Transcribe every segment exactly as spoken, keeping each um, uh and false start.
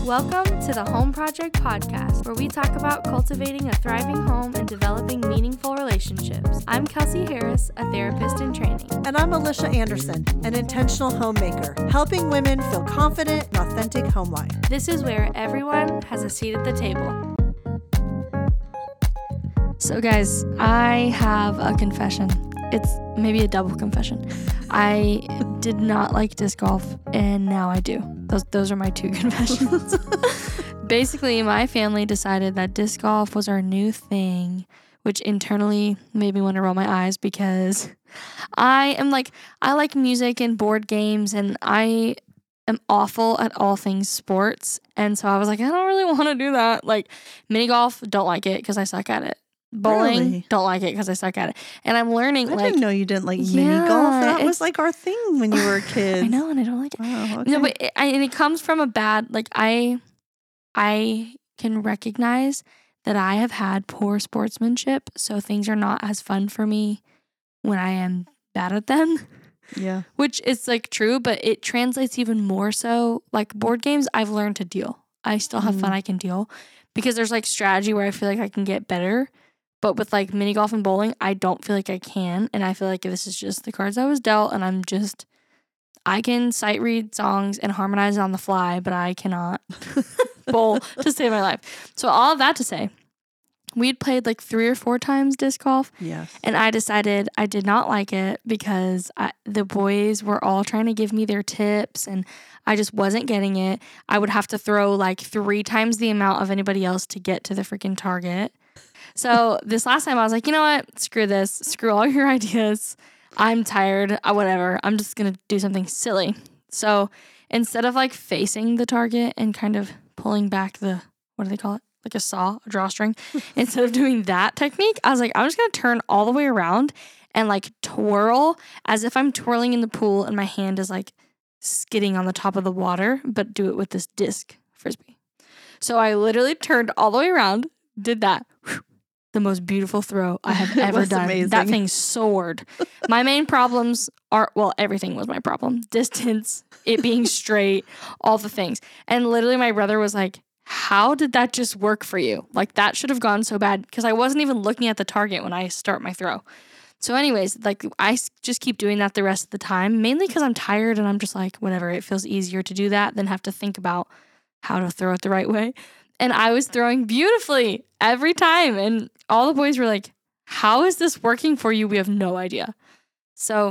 Welcome to the Home Project Podcast, where we talk about cultivating a thriving home and developing meaningful relationships. I'm Kelsey Harris, a therapist in training. And I'm Alicia Anderson, an intentional homemaker, helping women feel confident in authentic home life. This is where everyone has a seat at the table. So guys, I have a confession. It's maybe a double confession. I did not like disc golf, and now I do. Those those are my two confessions. Basically, my family decided that disc golf was our new thing, which internally made me want to roll my eyes because I am like, I like music and board games, and I am awful at all things sports. And so I was like, I don't really want to do that. Like mini golf, don't like it because I suck at it. Bowling, Really? Don't like it because I suck at it. And I'm learning, I like... didn't know you didn't like yeah, mini golf. That was it's- like our thing when you were kids. I know, and I don't like it. Wow, okay. No, but it, I, and it comes from a bad, like, I, I can recognize that I have had poor sportsmanship, so things are not as fun for me when I am bad at them, Yeah. which is, like, true, but it translates even more so. Like, board games, I've learned to deal. I still have fun, Mm. I can deal, because there's, like, strategy where I feel like I can get better. But with like mini golf and bowling, I don't feel like I can. And I feel like this is just the cards I was dealt. And I'm just, I can sight read songs and harmonize on the fly, but I cannot bowl to save my life. So all of that to say, we'd played like three or four times disc golf. Yes. And I decided I did not like it because I, the boys were all trying to give me their tips and I just wasn't getting it. I would have to throw like three times the amount of anybody else to get to the freaking target. So this last time I was like, you know what? Screw this. Screw all your ideas. I'm tired. Uh, whatever. I'm just going to do something silly. So instead of like facing the target and kind of pulling back the, what do they call it? Like a saw, a drawstring. Instead of doing that technique, I was like, I'm just going to turn all the way around and like twirl as if I'm twirling in the pool and my hand is like skidding on the top of the water, but do it with this disc frisbee. So I literally turned all the way around, did that. The most beautiful throw I have ever done. Amazing. That thing soared. My main problems are, well, everything was my problem. Distance, it being straight, all the things. And literally my brother was like, how did that just work for you? Like that should have gone so bad because I wasn't even looking at the target when I start my throw. So anyways, like I just keep doing that the rest of the time, mainly because I'm tired and I'm just like, whatever, it feels easier to do that than have to think about how to throw it the right way. And I was throwing beautifully every time. And all the boys were like, how is this working for you? We have no idea. So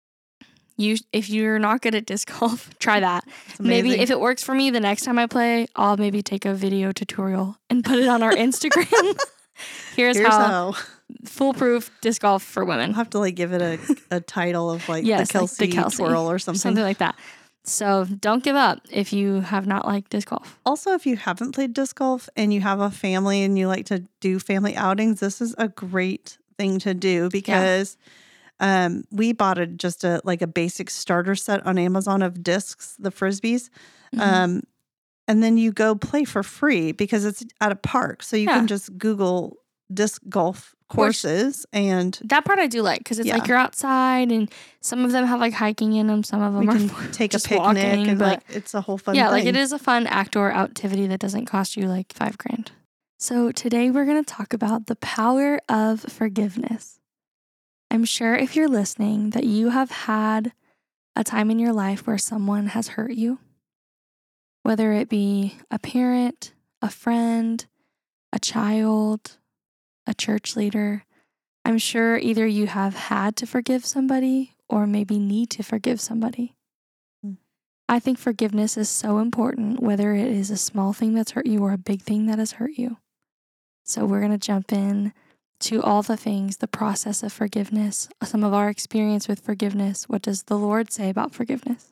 you, if you're not good at disc golf, try that. Maybe if it works for me, the next time I play, I'll maybe take a video tutorial and put it on our Instagram. Here's, Here's how, how. Foolproof disc golf for women. I'll have to like give it a, a title of like Yes, the like Kelsey, the Kelsey twirl or something. Something like that. So don't give up if you have not liked disc golf. Also, if you haven't played disc golf and you have a family and you like to do family outings, this is a great thing to do because um, we bought a, just a like a basic starter set on Amazon of discs, the frisbees. Mm-hmm. Um, and then you go play for free because it's at a park. So you Yeah. can just Google disc golf courses and That part I do like because it's Yeah. like you're outside and some of them have like hiking in them. Some of them we are can for take a just picnic walking, and but like it's a whole fun yeah, thing. like it is a fun outdoor activity that doesn't cost you like five grand. So today we're going to talk about the power of forgiveness. I'm sure if you're listening that you have had a time in your life where someone has hurt you, whether it be a parent, a friend, a child, a church leader. I'm sure either you have had to forgive somebody or maybe need to forgive somebody. Mm. I think forgiveness is so important, whether it is a small thing that's hurt you or a big thing that has hurt you. So we're going to jump in to all the things, the process of forgiveness, some of our experience with forgiveness. What does the Lord say about forgiveness?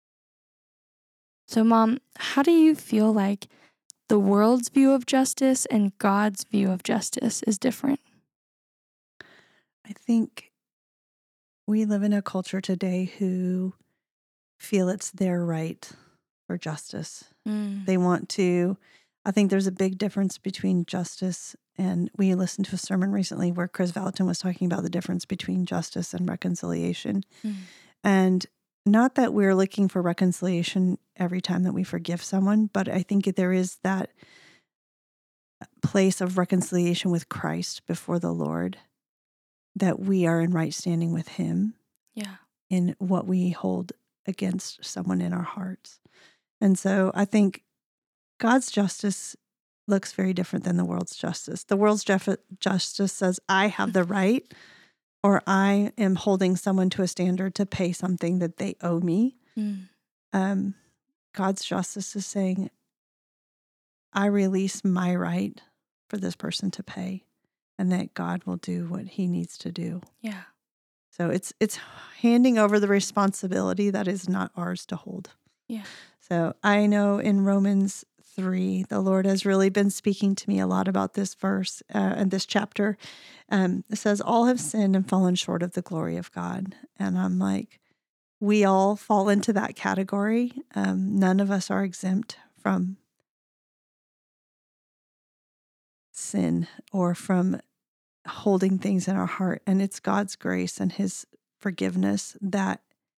So, Mom, how do you feel like the world's view of justice and God's view of justice is different? I think we live in a culture today who feel it's their right for justice. Mm. They want to, I think there's a big difference between justice and we listened to a sermon recently where Chris Valentin was talking about the difference between justice and reconciliation. Mm. And not that we're looking for reconciliation every time that we forgive someone, but I think there is that place of reconciliation with Christ before the Lord, that we are in right standing with him Yeah. in what we hold against someone in our hearts. And so I think God's justice looks very different than the world's justice. The world's jef- justice says, I have the right, or I am holding someone to a standard to pay something that they owe me. Mm. Um, God's justice is saying, I release my right for this person to pay, and that God will do what he needs to do. Yeah. So it's it's handing over the responsibility that is not ours to hold. Yeah. So I know in Romans three, the Lord has really been speaking to me a lot about this verse uh, and this chapter. Um, it says, all have sinned and fallen short of the glory of God. And I'm like, we all fall into that category. Um, none of us are exempt from sin or from holding things in our heart. And it's God's grace and his forgiveness that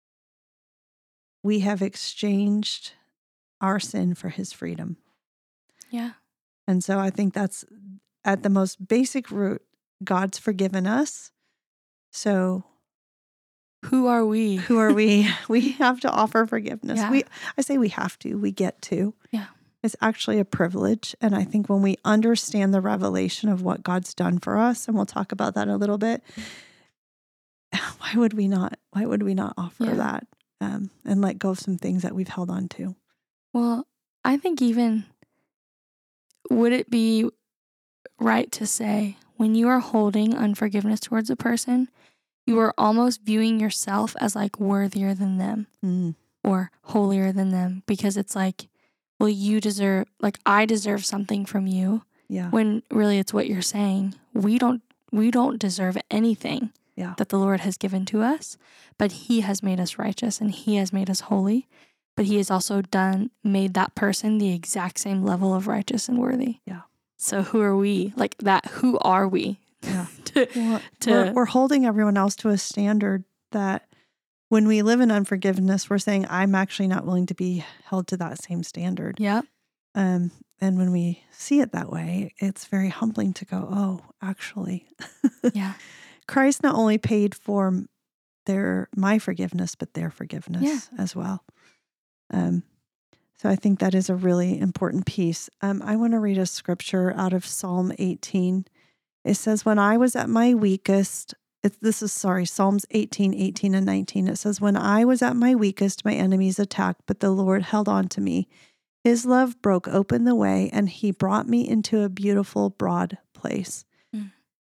we have exchanged our sin for his freedom. Yeah. And so I think that's at the most basic root, God's forgiven us. So Who are we? who are we? We have to offer forgiveness. Yeah. We I say we have to, we get to. Yeah. It's actually a privilege. And I think when we understand the revelation of what God's done for us, and we'll talk about that in a little bit, why would we not? Why would we not offer Yeah. that um, and let go of some things that we've held on to? Well, I think even, would it be right to say when you are holding unforgiveness towards a person, you are almost viewing yourself as like worthier than them Mm. or holier than them, because it's like, well, you deserve, like I deserve something from you, Yeah. when really it's what you're saying. We don't, we don't deserve anything Yeah. that the Lord has given to us, but he has made us righteous and he has made us holy, but he has also done, made that person the exact same level of righteous and worthy. Yeah. So who are we? Like that, who are we? Yeah. to, Well, to we're, we're holding everyone else to a standard that when we live in unforgiveness, we're saying, I'm actually not willing to be held to that same standard. yeah, Um, and when we see it that way, it's very humbling to go, oh, actually, yeah, Christ not only paid for their my forgiveness, but their forgiveness Yeah. as well. Um, so I think that is a really important piece. Um, I want to read a scripture out of Psalm eighteen. It says, when I was at my weakest, it, this is, sorry, Psalms eighteen, eighteen and nineteen. It says, when I was at my weakest, my enemies attacked, but the Lord held on to me. His love broke open the way, and he brought me into a beautiful, broad place. Mm.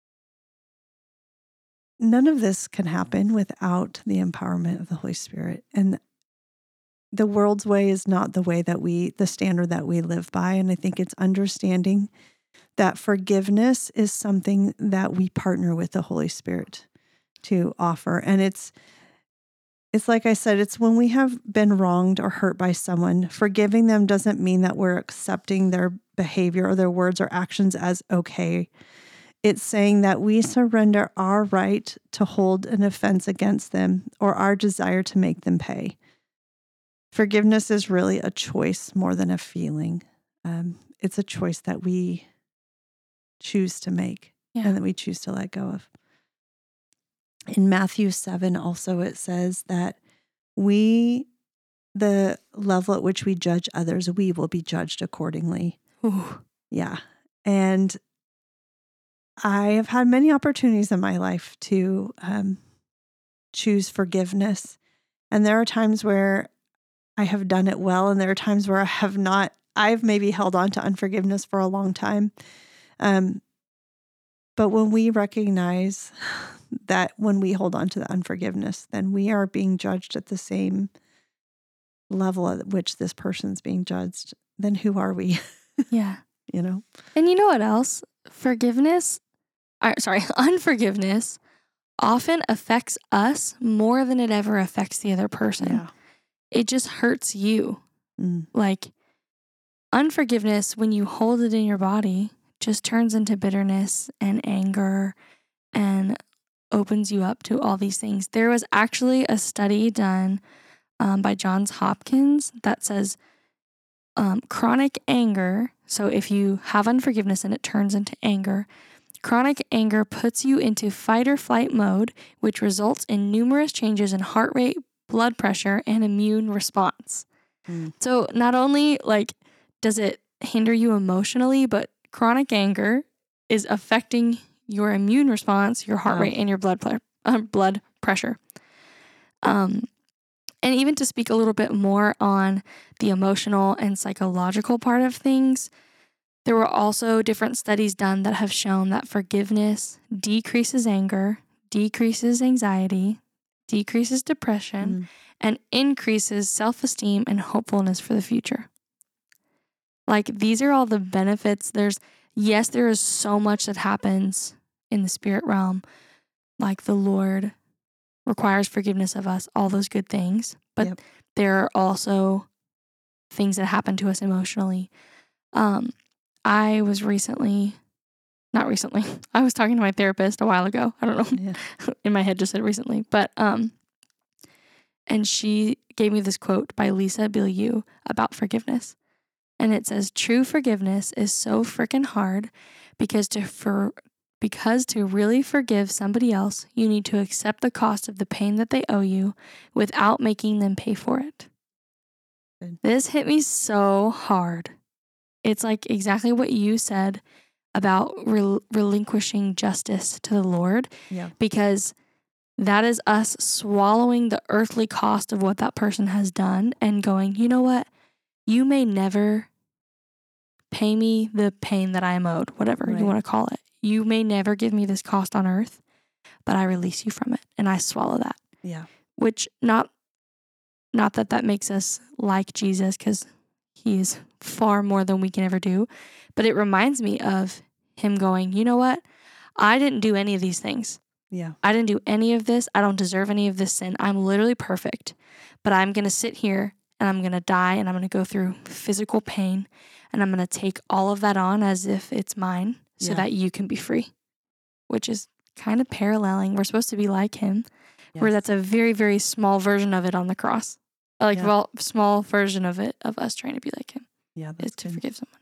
None of this can happen without the empowerment of the Holy Spirit. And the world's way is not the way that we, the standard that we live by. And I think it's understanding that forgiveness is something that we partner with the Holy Spirit to offer. And it's, it's like I said, it's when we have been wronged or hurt by someone, forgiving them doesn't mean that we're accepting their behavior or their words or actions as okay. It's saying that we surrender our right to hold an offense against them or our desire to make them pay. Forgiveness is really a choice more than a feeling. Um, it's a choice that we choose to make yeah, and that we choose to let go of. In Matthew seven also it says that we, the level at which we judge others, we will be judged accordingly. Ooh. Yeah. And I have had many opportunities in my life to um, choose forgiveness. And there are times where I have done it well, and there are times where I have not. I've maybe held on to unforgiveness for a long time. Um, but when we recognize that when we hold on to the unforgiveness, then we are being judged at the same level at which this person's being judged, then who are we? Yeah. You know? And you know what else? Forgiveness, or, sorry, unforgiveness often affects us more than it ever affects the other person. Yeah. It just hurts you. Mm. Like unforgiveness, when you hold it in your body, just turns into bitterness and anger and opens you up to all these things. There was actually a study done um, by Johns Hopkins that says um, chronic anger. So if you have unforgiveness and it turns into anger, chronic anger puts you into fight or flight mode, which results in numerous changes in heart rate, blood pressure, and immune response. Mm. So not only like does it hinder you emotionally, but chronic anger is affecting your immune response, your heart wow. rate, and your blood ple- uh, blood pressure. Um, and even to speak a little bit more on the emotional and psychological part of things, there were also different studies done that have shown that forgiveness decreases anger, decreases anxiety, decreases depression, mm. and increases self-esteem and hopefulness for the future. Like, these are all the benefits. There's, yes, there is so much that happens in the spirit realm. Like, the Lord requires forgiveness of us, all those good things. But yep. there are also things that happen to us emotionally. Um, I was recently, not recently, I was talking to my therapist a while ago. I don't know. Yeah. In my head just said recently. But, um, and she gave me this quote by Lisa Bilyeu about forgiveness. And it says, true forgiveness is so freaking hard because to for because to really forgive somebody else, you need to accept the cost of the pain that they owe you without making them pay for it. Good. This hit me so hard. It's like exactly what you said about rel- relinquishing justice to the Lord. Yeah. Because that is us swallowing the earthly cost of what that person has done and going, you know what? You may never pay me the pain that I am owed, whatever right. you want to call it. You may never give me this cost on earth, but I release you from it and I swallow that. Yeah. Which not, not that that makes us like Jesus, because he is far more than we can ever do, but it reminds me of him going, you know what? I didn't do any of these things. Yeah. I didn't do any of this. I don't deserve any of this sin. I'm literally perfect, but I'm going to sit here and I'm going to die and I'm going to go through physical pain and I'm going to take all of that on as if it's mine so yeah. that you can be free, which is kind of paralleling. We're supposed to be like him, yes. where that's a very, very small version of it on the cross. Like, yeah. well, small version of it, of us trying to be like him. Yeah, that's is to good. forgive someone.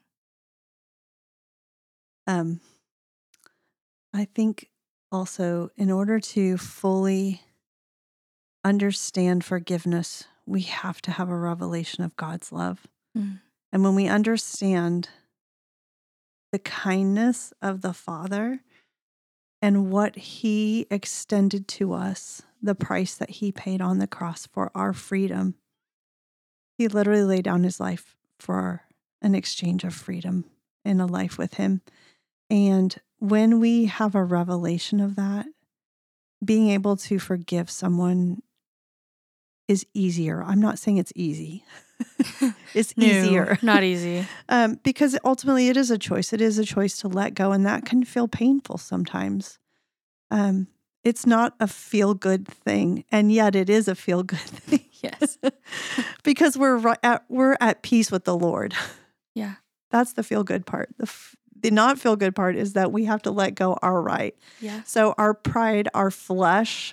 Um, I think also in order to fully understand forgiveness, we have to have a revelation of God's love. Mm. And when we understand the kindness of the Father and what he extended to us, the price that he paid on the cross for our freedom, he literally laid down his life for an exchange of freedom in a life with him. And when we have a revelation of that, being able to forgive someone is easier. I'm not saying it's easy. It's no, easier. Not easy. um, because ultimately it is a choice. It is a choice to let go, and that can feel painful sometimes. Um, it's not a feel-good thing, and yet it is a feel-good thing. Yes. Because we're at, we're at peace with the Lord. Yeah. That's the feel-good part. The f- The not feel good part is that we have to let go our right. Yeah. So our pride, our flesh,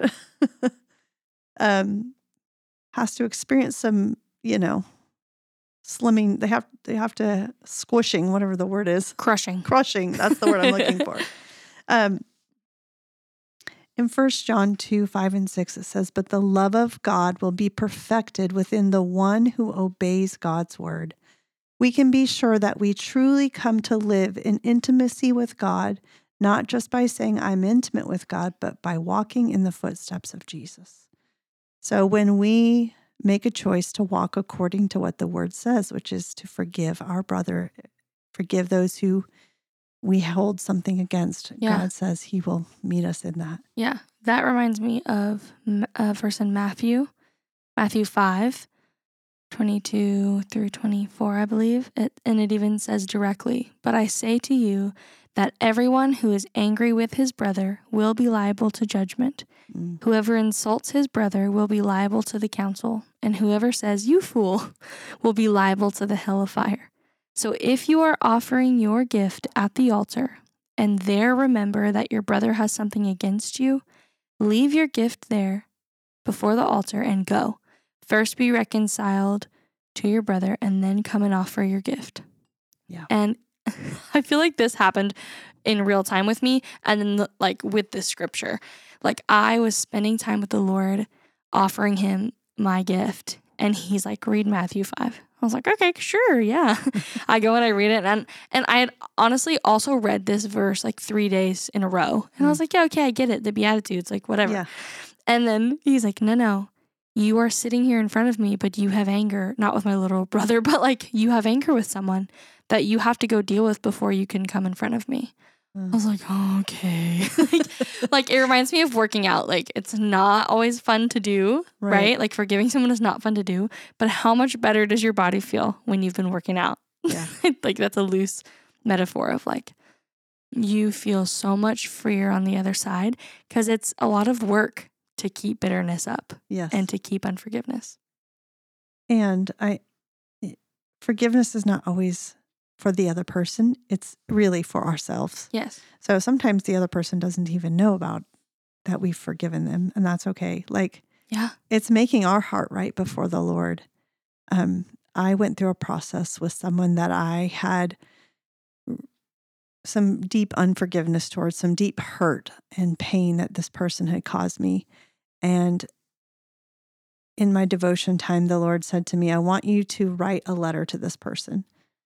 um, has to experience some, you know, slimming. They have they have to squishing, whatever the word is, crushing, crushing. That's the word I'm looking for. Um, in First John two, five and six, it says, "But the love of God will be perfected within the one who obeys God's word. We can be sure that we truly come to live in intimacy with God, not just by saying I'm intimate with God, but by walking in the footsteps of Jesus." So when we make a choice to walk according to what the word says, which is to forgive our brother, forgive those who we hold something against, yeah. God says he will meet us in that. Yeah. That reminds me of a verse in Matthew, Matthew five. twenty-two through twenty-four, I believe. It, and it even says directly, "But I say to you that everyone who is angry with his brother will be liable to judgment. Mm. Whoever insults his brother will be liable to the council, and whoever says, 'You fool,' will be liable to the hell of fire. So if you are offering your gift at the altar, and there remember that your brother has something against you, leave your gift there before the altar and go. First be reconciled to your brother and then come and offer your gift. Yeah. And I feel like this happened in real time with me. And then like with this scripture, like I was spending time with the Lord, offering him my gift. And he's like, read Matthew five. I was like, okay, sure. Yeah. I go and I read it. And, and I had honestly also read this verse like three days in a row. And I was like, yeah, okay, I get it. The Beatitudes, like whatever. Yeah. And then he's like, no, no, you are sitting here in front of me, but you have anger, not with my little brother, but like you have anger with someone that you have to go deal with before you can come in front of me. I was like, oh, okay. like, like, it reminds me of working out. Like, it's not always fun to do, right. right? Like, forgiving someone is not fun to do. But how much better does your body feel when you've been working out? Yeah. Like, that's a loose metaphor of like, you feel so much freer on the other side because it's a lot of work to keep bitterness up. Yes. And to keep unforgiveness. And I, forgiveness is not always for the other person. It's really for ourselves. Yes. So sometimes the other person doesn't even know about that we've forgiven them, and that's okay. Like, yeah, it's making our heart right before the Lord. Um, I went through a process with someone that I had some deep unforgiveness towards, some deep hurt and pain that this person had caused me. And in my devotion time, the Lord said to me, I want you to write a letter to this person.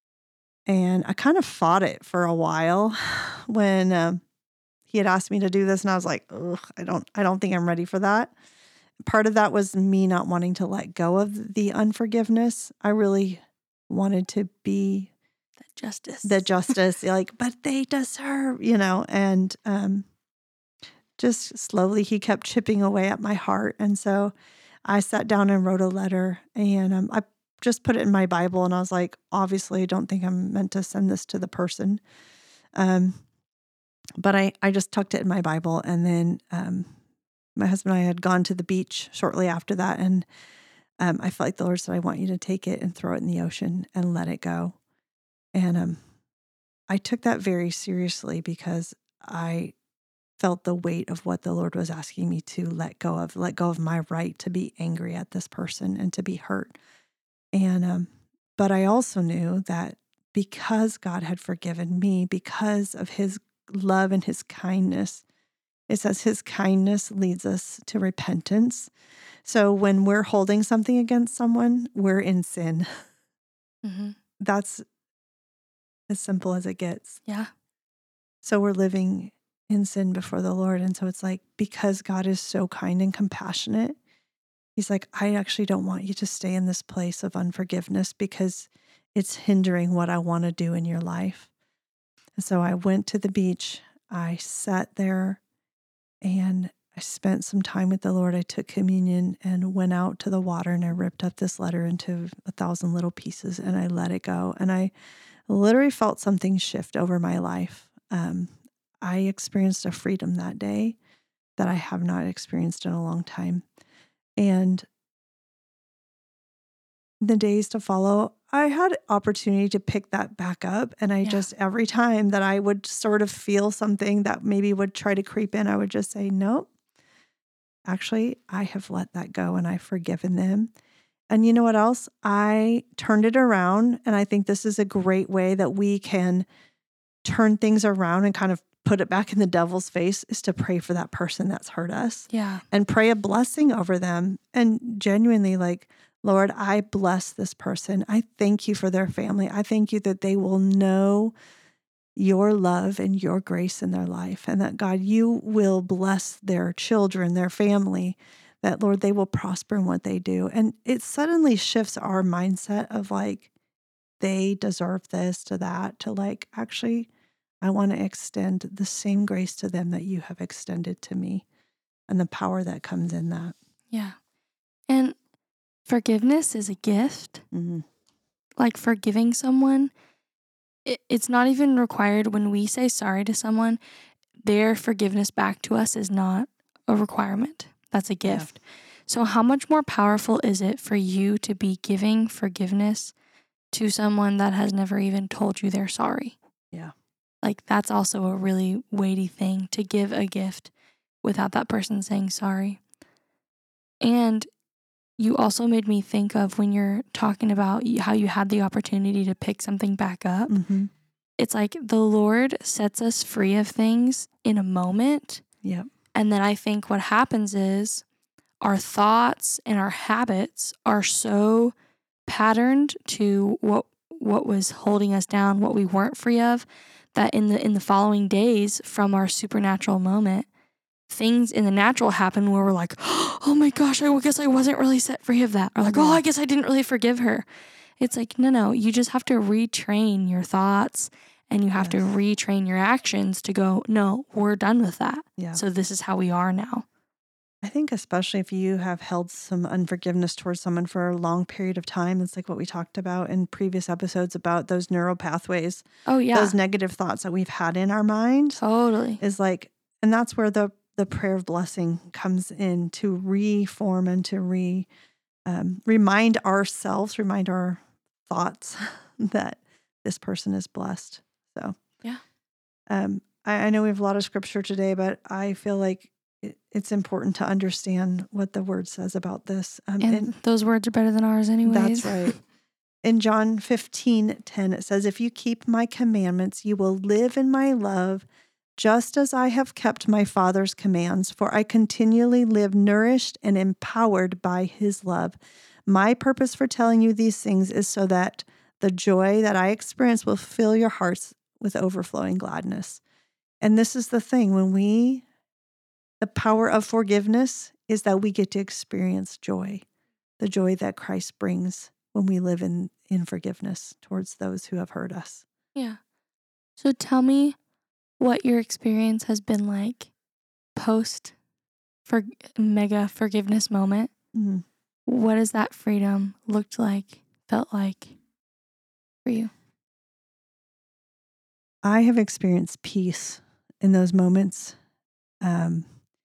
And I kind of fought it for a while when um, he had asked me to do this, and I was like, ugh, I don't, I don't think I'm ready for that. Part of that was me not wanting to let go of the unforgiveness. I really wanted to be the justice, the justice, like, but they deserve, you know, and um, just slowly he kept chipping away at my heart. And so I sat down and wrote a letter, and um, I just put it in my Bible, and I was like, obviously, I don't think I'm meant to send this to the person. Um, but I, I just tucked it in my Bible, and then um, my husband and I had gone to the beach shortly after that, and um, I felt like the Lord said, I want you to take it and throw it in the ocean and let it go. And um, I took that very seriously because I felt the weight of what the Lord was asking me to let go of, let go of my right to be angry at this person and to be hurt. And, um, but I also knew that because God had forgiven me, because of his love and his kindness, it says his kindness leads us to repentance. So when we're holding something against someone, we're in sin. Mm-hmm. That's as simple as it gets. Yeah. So we're living in sin before the Lord. And so it's like, because God is so kind and compassionate, he's like, I actually don't want you to stay in this place of unforgiveness because it's hindering what I want to do in your life. And so I went to the beach. I sat there and I spent some time with the Lord. I took communion and went out to the water, and I ripped up this letter into a thousand little pieces, and I let it go. And I literally felt something shift over my life. Um, I experienced a freedom that day that I have not experienced in a long time. And the days to follow, I had opportunity to pick that back up. And I Yeah. just, every time that I would sort of feel something that maybe would try to creep in, I would just say, nope, actually, I have let that go and I've forgiven them. And you know what else? I turned it around. And I think this is a great way that we can turn things around and kind of put it back in the devil's face, is to pray for that person that's hurt us. Yeah. And pray a blessing over them. And genuinely, like, Lord, I bless this person. I thank you for their family. I thank you that they will know your love and your grace in their life. And that, God, you will bless their children, their family, that, Lord, they will prosper in what they do. And it suddenly shifts our mindset of like, they deserve this to that, to like, actually, I want to extend the same grace to them that you have extended to me, and the power that comes in that. Yeah. And forgiveness is a gift. Mm-hmm. Like forgiving someone, it, it's not even required when we say sorry to someone. Their forgiveness back to us is not a requirement. That's a gift. Yeah. So how much more powerful is it for you to be giving forgiveness to someone that has never even told you they're sorry? Yeah. Like that's also a really weighty thing, to give a gift without that person saying sorry. And you also made me think of when you're talking about y- how you had the opportunity to pick something back up. Mm-hmm. It's like the Lord sets us free of things in a moment. Yep. And then I think what happens is our thoughts and our habits are so patterned to what what was holding us down, what we weren't free of, that in the in the following days from our supernatural moment, things in the natural happen where we're like, oh my gosh, I guess I wasn't really set free of that. Or like, oh, I guess I didn't really forgive her. It's like, no, no, you just have to retrain your thoughts and you have Yes. to retrain your actions to go, no, we're done with that. Yeah. So this is how we are now. I think especially if you have held some unforgiveness towards someone for a long period of time, it's like what we talked about in previous episodes about those neural pathways, Oh, yeah. those negative thoughts that we've had in our mind Totally. is like, and that's where the, the prayer of blessing comes in to reform and to re um, remind ourselves, remind our thoughts that this person is blessed. So, Yeah. um, I, I know we have a lot of scripture today, but I feel like it, it's important to understand what the word says about this. Um, And and those words are better than ours anyways. that's right. In John fifteen ten, it says, if you keep my commandments, you will live in my love, just as I have kept my Father's commands, for I continually live nourished and empowered by his love. My purpose for telling you these things is so that the joy that I experience will fill your hearts with overflowing gladness. And this is the thing, when we, the power of forgiveness is that we get to experience joy, the joy that Christ brings when we live in, in forgiveness towards those who have hurt us. Yeah. So tell me what your experience has been like post for mega forgiveness moment. Mm. What has that freedom looked like, felt like for you? I have experienced peace in those moments. Um,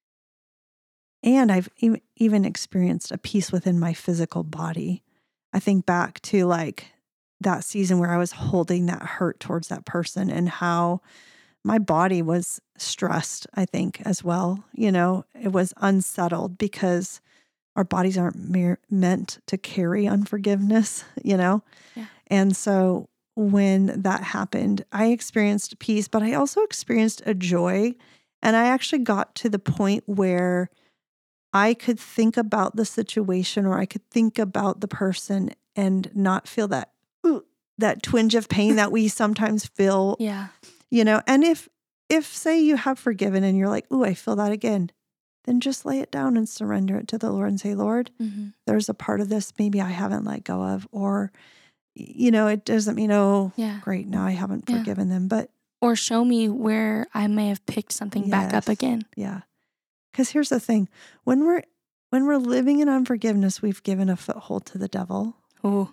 and I've e- even experienced a peace within my physical body. I think back to like that season where I was holding that hurt towards that person and how my body was stressed, I think, as well. You know, it was unsettled because our bodies aren't mere, meant to carry unforgiveness, you know? Yeah. And so when that happened, I experienced peace, but I also experienced a joy. And I actually got to the point where I could think about the situation or I could think about the person and not feel that, ooh, that twinge of pain that we sometimes feel. Yeah. You know, and if, if say you have forgiven and you're like, ooh, I feel that again, then just lay it down and surrender it to the Lord and say, Lord, Mm-hmm. there's a part of this maybe I haven't let go of, or, you know, it doesn't mean, oh, Yeah. great, now I haven't Yeah. forgiven them. But Or show me where I may have picked something back up yes, again. yeah. Because here's the thing, when we're, when we're living in unforgiveness, we've given a foothold to the devil. Ooh,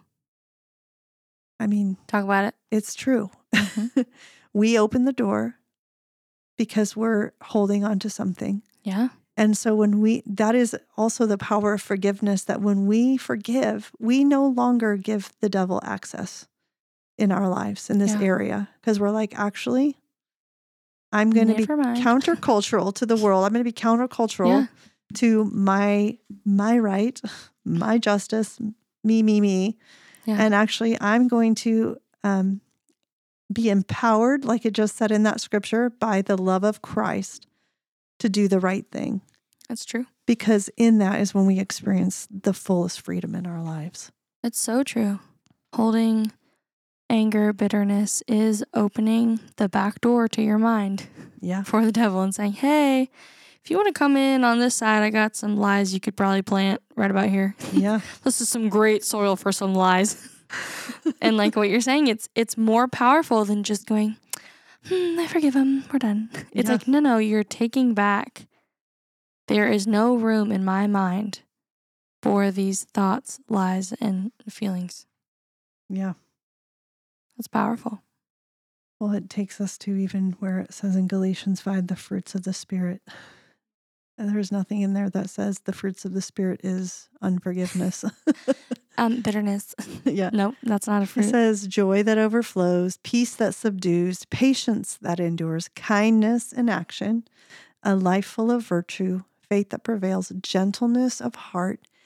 I mean, talk about it. it's true. Mhm. We open the door because we're holding on to something. Yeah. And so when we, that is also the power of forgiveness, that when we forgive, we no longer give the devil access in our lives in this Yeah. area. Because we're like, actually, I'm going to be Never mind. countercultural to the world. I'm going to be countercultural Yeah. to my, my right, my justice, me, me, me. Yeah. And actually, I'm going to um, be empowered, like it just said in that scripture, by the love of Christ to do the right thing. That's true. Because in that is when we experience the fullest freedom in our lives. It's so true. Holding anger, bitterness is opening the back door to your mind Yeah. for the devil and saying, hey, if you want to come in on this side, I got some lies you could probably plant right about here. Yeah. This is some great soil for some lies. And like what you're saying, it's it's more powerful than just going, hmm, I forgive him. We're done. It's Yeah. like, no, no, you're taking back. There is no room in my mind for these thoughts, lies, and feelings. Yeah. That's powerful. Well, it takes us to even where it says in Galatians five, the fruits of the Spirit. And there's nothing in there that says the fruits of the Spirit is unforgiveness. Um, bitterness. Yeah. Nope, that's not a It fruit. says joy that overflows, peace that subdues, patience that endures, kindness in action, a life full of virtue, faith that prevails, gentleness of heart,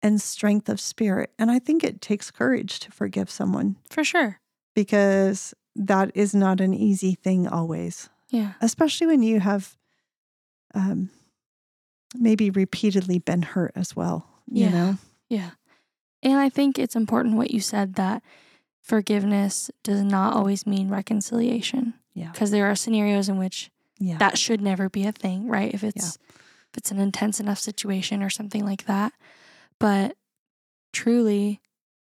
and strength of spirit. And I think it takes courage to forgive someone For sure. because that is not an easy thing always, Yeah. especially when you have um, maybe repeatedly been hurt as well, you Yeah. know? Yeah. And I think it's important what you said, that forgiveness does not always mean reconciliation. Yeah. Because there are scenarios in which Yeah. that should never be a thing, right? If it's if it's an intense enough situation or something like that. But truly,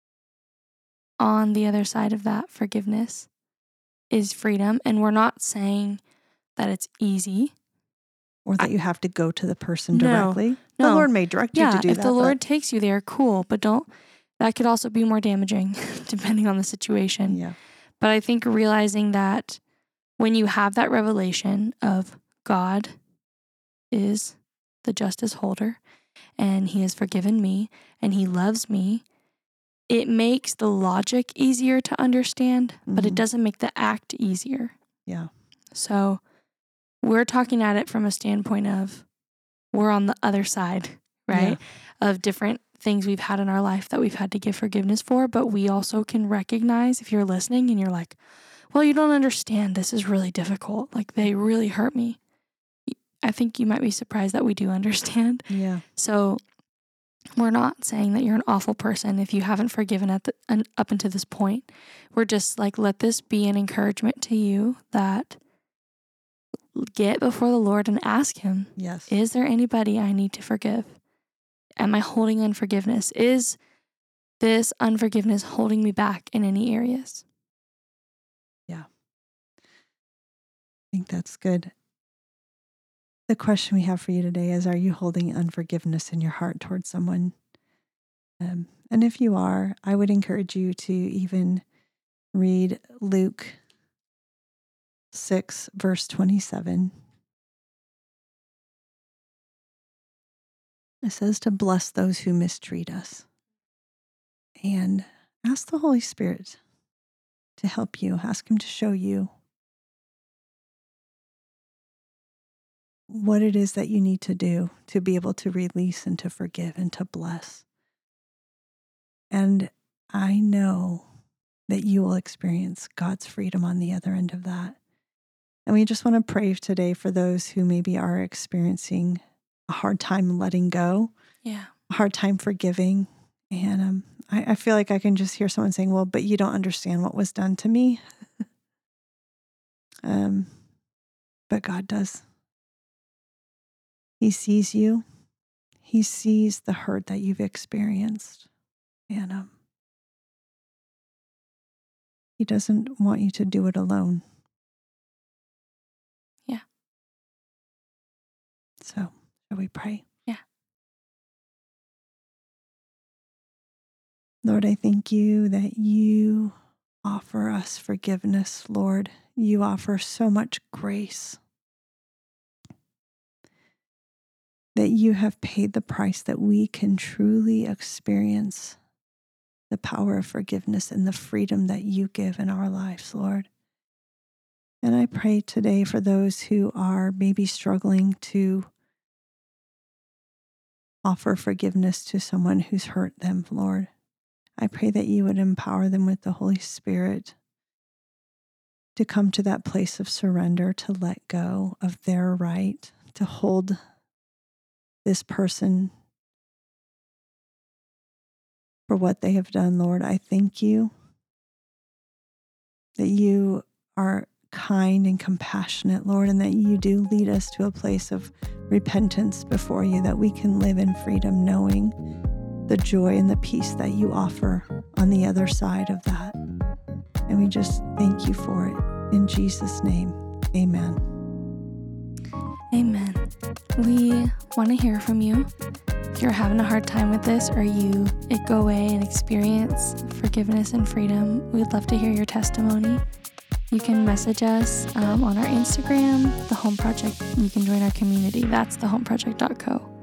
on the other side of that forgiveness is freedom. And we're not saying that it's easy. Or that you have to go to the person No, directly. The no. Lord may direct you Yeah, to do if that. the Lord but- takes you there, cool. But don't, that could also be more damaging depending on the situation. Yeah. But I think realizing that when you have that revelation of God is the justice holder and he has forgiven me and he loves me, it makes the logic easier to understand, but it Mhm. doesn't make the act easier. Yeah. So we're talking at it from a standpoint of we're on the other side, right? Of different things we've had in our life that we've had to give forgiveness for, but we also can recognize, if you're listening and you're like, well, you don't understand, this is really difficult, like they really hurt me. I think you might be surprised that we do understand. Yeah. So we're not saying that you're an awful person if you haven't forgiven at the, un, up until this point. We're just like, let this be an encouragement to you that get before the Lord and ask him, Yes. is there anybody I need to forgive? Am I holding unforgiveness? Is this unforgiveness holding me back in any areas? I think that's good. The question we have for you today is, are you holding unforgiveness in your heart towards someone? Um, and if you are, I would encourage you to even read Luke six, verse twenty-seven. It says to bless those who mistreat us. And ask the Holy Spirit to help you. Ask him to show you what it is that you need to do to be able to release and to forgive and to bless. And I know that you will experience God's freedom on the other end of that. And we just want to pray today for those who maybe are experiencing a hard time letting go, Yeah. a hard time forgiving. And um, I, I feel like I can just hear someone saying, well, but you don't understand what was done to me. um, but God does. He sees you. He sees the hurt that you've experienced. And um, he doesn't want you to do it alone. Yeah. So, shall we pray? Yeah. Lord, I thank you that you offer us forgiveness, Lord. You offer so much grace. That you have paid the price that we can truly experience the power of forgiveness and the freedom that you give in our lives, Lord. And I pray today for those who are maybe struggling to offer forgiveness to someone who's hurt them, Lord. I pray that you would empower them with the Holy Spirit to come to that place of surrender, to let go of their right, to hold this person for what they have done, Lord. I thank you that you are kind and compassionate, Lord, and that you do lead us to a place of repentance before you, that we can live in freedom, knowing the joy and the peace that you offer on the other side of that. And we just thank you for it. In Jesus' name, amen. Amen. We want to hear from you. If you're having a hard time with this, or you go away and experience forgiveness and freedom, we'd love to hear your testimony. You can message us um, on our Instagram, The Home Project. You can join our community. That's the home project dot co.